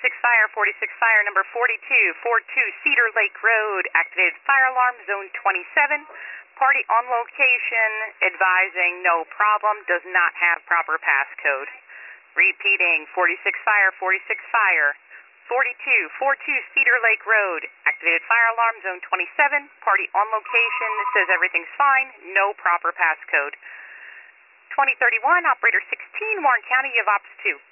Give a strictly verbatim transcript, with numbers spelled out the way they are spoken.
forty-six Fire, forty-six Fire, number forty-two forty-two Cedar Lake Road, activated fire alarm, zone twenty-seven. Party on location, advising no problem, does not have proper passcode. Repeating, forty-six Fire, forty-six Fire, forty-two forty-two Cedar Lake Road, activated fire alarm, zone twenty-seven. Party on location, says everything's fine, no proper passcode. twenty thirty-one, operator sixteen, Warren County, you have ops two.